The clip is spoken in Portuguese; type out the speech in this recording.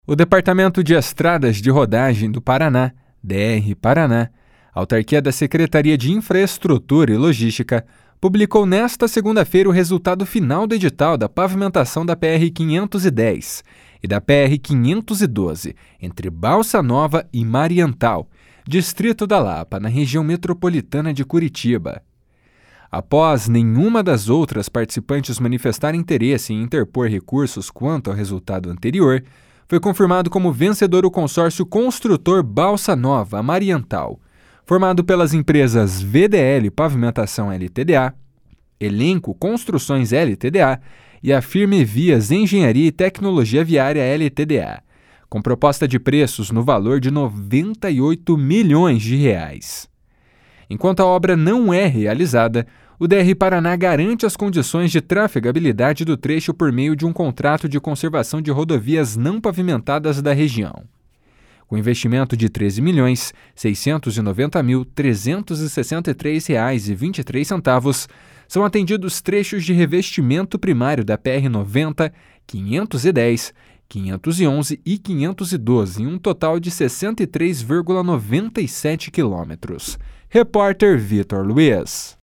O Departamento de Estradas de Rodagem do Paraná, DR Paraná, autarquia da Secretaria de Infraestrutura e Logística, publicou nesta segunda-feira o resultado final do edital da pavimentação da PR-510 e da PR-512, entre Balsa Nova e Mariental, distrito da Lapa, na região metropolitana de Curitiba. Após nenhuma das outras participantes manifestar interesse em interpor recursos quanto ao resultado anterior, foi confirmado como vencedor o consórcio construtor Balsa Nova Mariental, formado pelas empresas VDL Pavimentação Ltda, Elenco Construções Ltda e a Firme Vias Engenharia e Tecnologia Viária Ltda, com proposta de preços no valor de R$ 98 milhões. Enquanto a obra não é realizada, o DR Paraná garante as condições de trafegabilidade do trecho por meio de um contrato de conservação de rodovias não pavimentadas da região. Com investimento de R$ 13.690.363,23, são atendidos trechos de revestimento primário da PR-90, 510, 511 e 512, em um total de 63,97 quilômetros. Repórter Vitor Luiz.